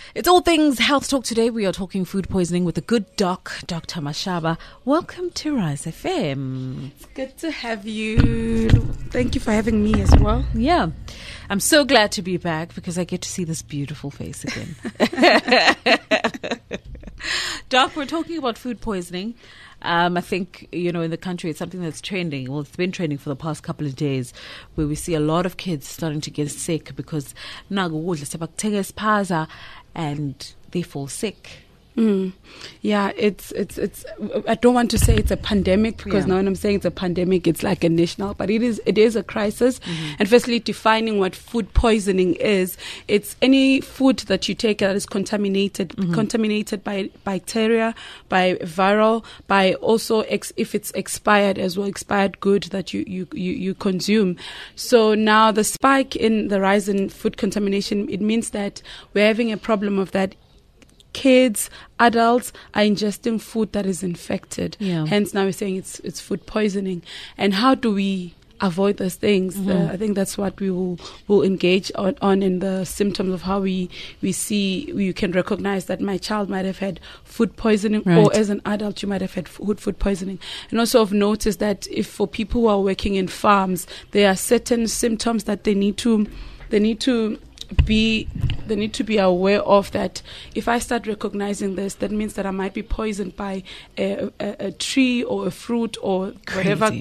It's all things health talk today. We are talking food poisoning with the good doc, Dr. Mashaba. Welcome to Rise FM. It's good to have you. Thank you for having me as well. Yeah. I'm so glad to be back because I get to see this beautiful face again. Doc, we're talking about food poisoning. I think, in the country, it's something that's trending. Well, it's been trending for the past couple of days, where we see a lot of kids starting to get sick because and they fall sick. Yeah, it's. I don't want to say it's a pandemic because now when I'm saying it's a pandemic, it's like a national, but it is a crisis. And firstly, defining what food poisoning is, it's any food that you take that is contaminated by bacteria, by viral, by also if it's expired as well, expired good that you consume. So now the spike in the rise in food contamination, it means that we're having a problem of that. Kids, adults are ingesting food that is infected. Hence, now we're saying it's food poisoning. And how do we avoid those things? I think that's what we will engage on in the symptoms of how we see. You can recognize that my child might have had food poisoning, or as an adult you might have had food poisoning. And also of note is that if for people who are working in farms, there are certain symptoms that they need to be aware of, that if I start recognizing this, that means that I might be poisoned by a tree or a fruit or whatever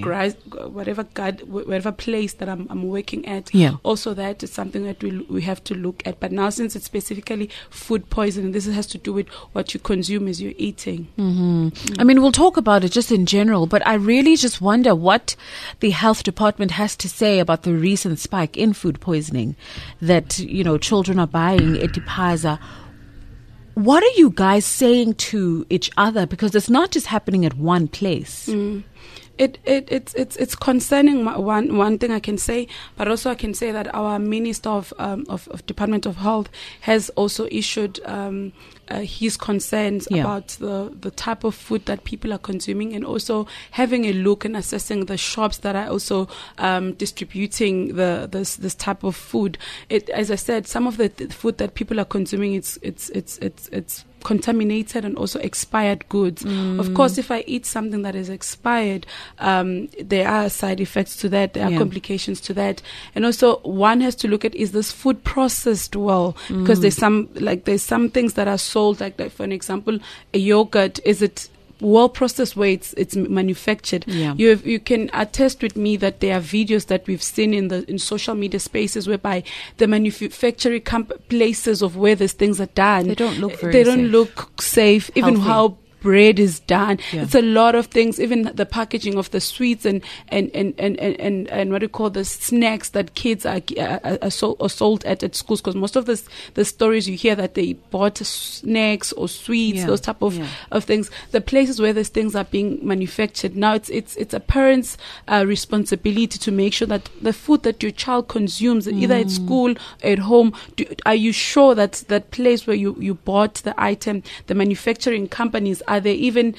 place that I'm working at. Also, that is something that we have to look at. But now, since it's specifically food poisoning, this has to do with what you consume as you're eating. I mean, we'll talk about it just in general, but I really just wonder what the health department has to say about the recent spike in food poisoning that children are buying etipaza. What are you guys saying to each other? Because it's not just happening at one place. It's concerning. One thing I can say, but also I can say that our Minister of Department of Health has also issued his concerns about the type of food that people are consuming, and also having a look and assessing the shops that are also distributing this type of food. As I said, some of the food that people are consuming, it's contaminated and also expired goods. Of course, if I eat something that is expired, there are side effects to that, there are complications to that. And also one has to look at, is this food processed well? Because there's some things that are sold, like for an example, a yogurt, is it well processed where it's manufactured? You can attest with me that there are videos that we've seen in social media spaces whereby the manufacturing places of where these things are done, they don't look safe. Even healthy. How bread is done. It's a lot of things, even the packaging of the sweets and what do you call the snacks that kids are sold at schools, because most of the stories you hear that they bought snacks or sweets, those type of things, the places where these things are being manufactured. Now it's a parent's responsibility to make sure that the food that your child consumes, either at school or at home, are you sure that that place where you bought the item, the manufacturing companies, are they even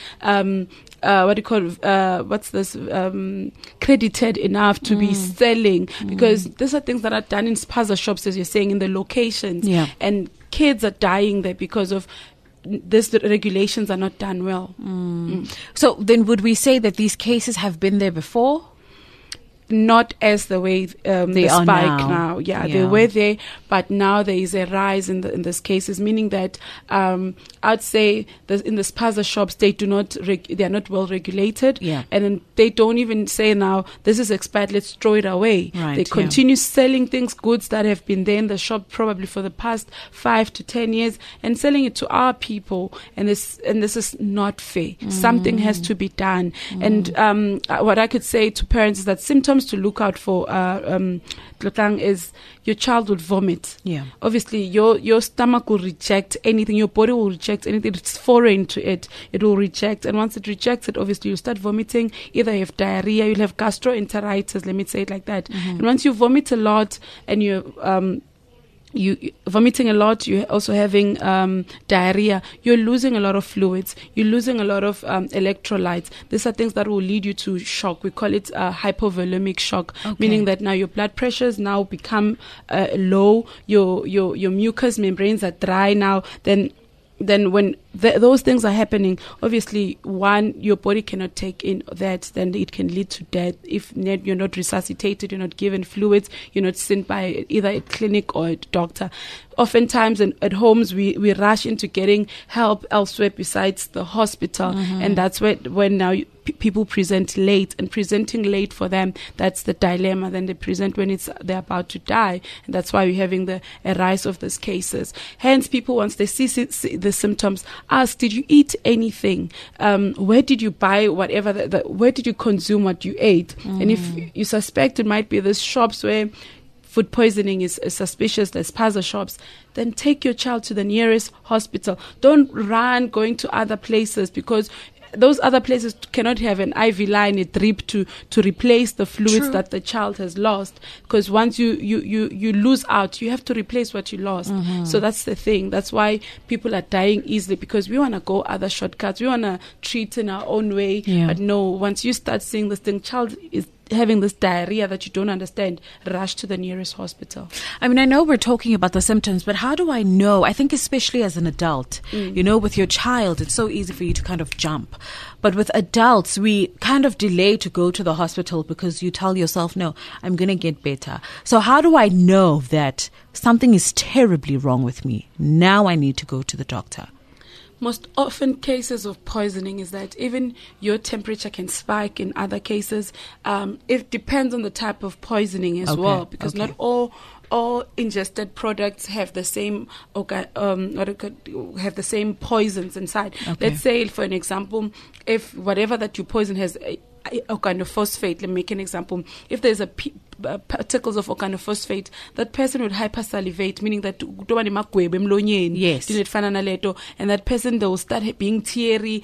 credited enough to be selling? Because these are things that are done in spaza shops, as you're saying, in the locations, and kids are dying there because of these regulations are not done well. So then would we say that these cases have been there before? Not as the way they spike now. They were there, but now there is a rise in these cases, meaning that I'd say in the spaza shops they are not well regulated, and then they don't even say now this is expired, let's throw it away. They continue selling goods that have been there in the shop probably for the past 5 to 10 years and selling it to our people, and this is not fair. Something has to be done. And what I could say to parents is that symptoms to look out for is your child would vomit. Obviously your stomach will reject anything, your body will reject anything, it's foreign to it, it will reject, and once it rejects it, obviously you start vomiting. Either you have diarrhea, you'll have gastroenteritis, let me say it like that. And once you vomit a lot and you you vomiting a lot, you're also having diarrhea, you're losing a lot of fluids, you're losing a lot of electrolytes. These are things that will lead you to shock. We call it hypovolemic shock, meaning that now your blood pressures now become low, your mucous membranes are dry now. Then when those things are happening, obviously, one, your body cannot take in that, then it can lead to death. If you're not resuscitated, you're not given fluids, you're not sent by either a clinic or a doctor. Oftentimes at homes, we rush into getting help elsewhere besides the hospital. And that's when now people present late, and presenting late for them, that's the dilemma. Then they present when they're about to die. And that's why we're having a rise of these cases. Hence, people, once they see the symptoms, ask, did you eat anything? Where did you buy whatever? Where did you consume what you ate? And if you suspect it might be these shops where food poisoning is suspicious, there's spaza shops, then take your child to the nearest hospital. Don't run going to other places, because those other places cannot have an IV line, a drip to replace the fluids that the child has lost. Because once you lose out, you have to replace what you lost. So that's the thing. That's why people are dying easily, because we want to go other shortcuts. We want to treat in our own way. But no, once you start seeing this thing, child is having this diarrhea that you don't understand, rush to the nearest hospital. I mean, I know we're talking about the symptoms, but how do I know? I think especially as an adult, with your child, it's so easy for you to kind of jump. But with adults, we kind of delay to go to the hospital because you tell yourself, no, I'm going to get better. So how do I know that something is terribly wrong with me? Now I need to go to the doctor. Most often cases of poisoning is that even your temperature can spike in other cases. It depends on the type of poisoning as well, because not all ingested products have the same have the same poisons inside. Let's say, for an example, if whatever that you poison has organophosphate, let me make an example. If there's particles of organophosphate, that person would hypersalivate, meaning that and that person, they will start being teary,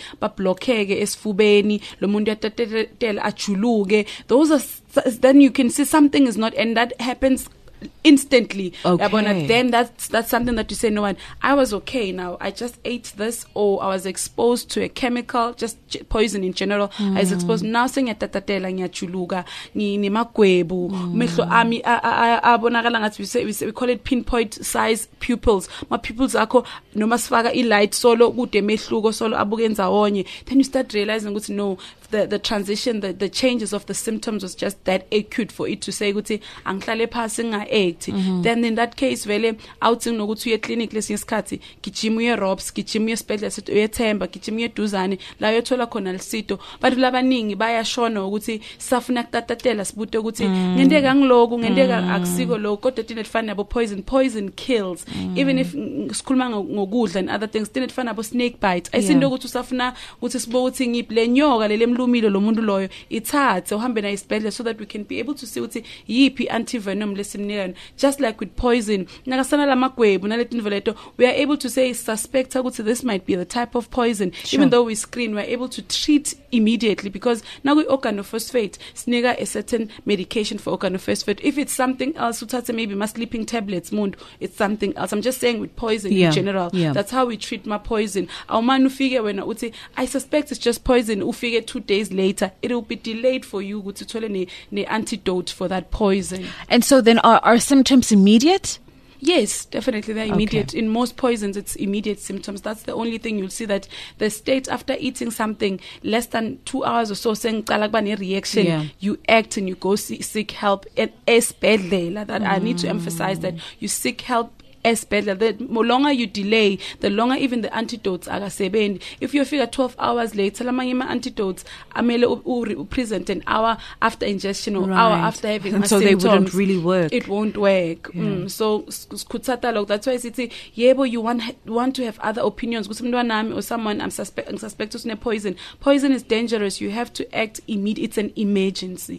those are, then you can see something is not, and that happens instantly. Then that's something that you say, no, I was okay now, I just ate this, or I was exposed to a chemical, just poison in general. I was exposed now, saying tatatela ngiyachuluka ni magwebu mehlo ami abonakala ngathi we call it pinpoint size pupils. My pupils akho noma sifaka ilight solo kude mehluko solo abuke ndzawonye. Then you start realizing ukuthi no, the transition, the changes of the symptoms was just that acute for it to say ukuthi angihlale phasi nga-act. Then in that case vele outing nokuthi uye clinic lesinye isikhathi gijima uye Robs, gijima uye esibhedlela sithi uyethemba, gijima uye eduzane la uyothola khona lisito. But labaningi bayashona ukuthi safuna kutatatela sibute ukuthi ngendeka ngiloku ngendeka akusiko lokho, kodwa thina lifana nabo poison kills. Even if sikhuluma ngokudla and other things, thina lifana nabo snake bites. Ayisinto ukuthi usafuna ukuthi sibo ukuthi ngiphle nyoka lele mlumilo lo muntu loyo ithathe uhambe na isibhedlela, so that we can be able to see ukuthi yipi antivenom lesimnikana. Just like with poison, nakasana la magwebu naletinto leto, we are able to say suspect ukuthi this might be the type of poison. Even though we screen, we are able to treat immediately, because now we organophosphate snika a certain medication for organophosphate. If it's something else, uthathe maybe my sleeping tablets, it's something else. I'm just saying with poison in general, that's how we treat my poison. Our man ufike when I suspect it's just poison, ufike 2 days later, it will be delayed for you to thole ne antidote for that poison. And so then are symptoms immediate? Yes, definitely. They're immediate. In most poisons, it's immediate symptoms. That's the only thing you'll see, that the state after eating something less than 2 hours or so, saying reaction, you act and you go seek help. And that I need to emphasize that you seek help. The longer you delay, the longer even the antidotes are sebenzi. If you figure 12 hours later, lamanye antidotes amele present an hour after ingestion or hour after having and so symptoms, they wouldn't really work. It won't work. So that's why I say, yebo, you want to have other opinions. Or someone I'm suspect of poison. Poison is dangerous. You have to act immediately. It's an emergency.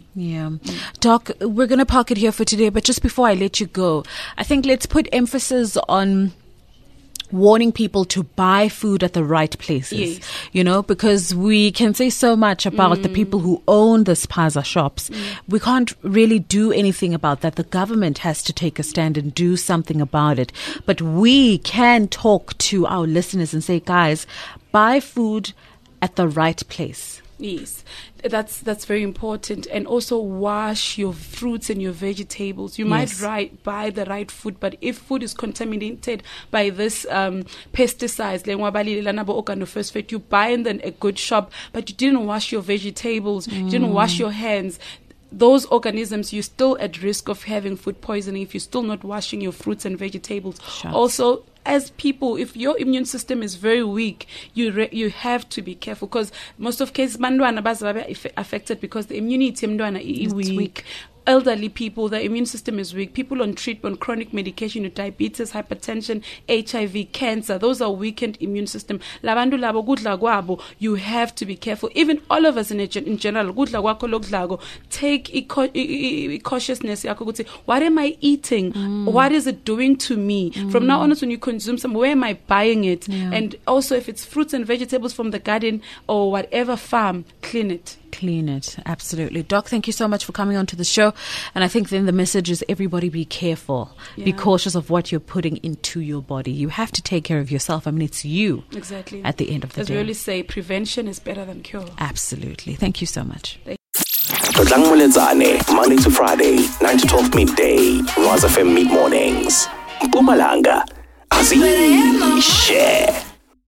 Doc, we're going to park it here for today, but just before I let you go, I think let's put emphasis on warning people to buy food at the right places, because we can say so much about the people who own the spaza shops. We can't really do anything about that. The government has to take a stand and do something about it. But we can talk to our listeners and say, guys, buy food at the right place. Yes, that's very important. And also wash your fruits and your vegetables. You might buy the right food, but if food is contaminated by this pesticides, you buy in a good shop, but you didn't wash your vegetables, you didn't wash your hands, those organisms, you're still at risk of having food poisoning if you're still not washing your fruits and vegetables. Also, as people, if your immune system is very weak, you have to be careful, because most of cases bandwana bazabe affected because the immunity is weak. Elderly people, the immune system is weak. People on treatment, chronic medication, diabetes, hypertension, HIV, cancer, those are weakened immune system. Labantu labo kudla kwabo, you have to be careful. Even all of us in general, kudla kwakho lokudlago, take cautiousness. What am I eating? What is it doing to me? From now on, when you consume some, where am I buying it? And also, if it's fruits and vegetables from the garden or whatever farm, clean it. Clean it, absolutely. Doc, thank you so much for coming on to the show. And I think then the message is everybody be careful. Be cautious of what you're putting into your body. You have to take care of yourself. I mean, it's you. Exactly. At the end of the day. As we always say, prevention is better than cure. Absolutely. Thank you so much. Monday to Friday, 9 to 12 midday. Rise FM mid mornings. Mpumalanga. Share.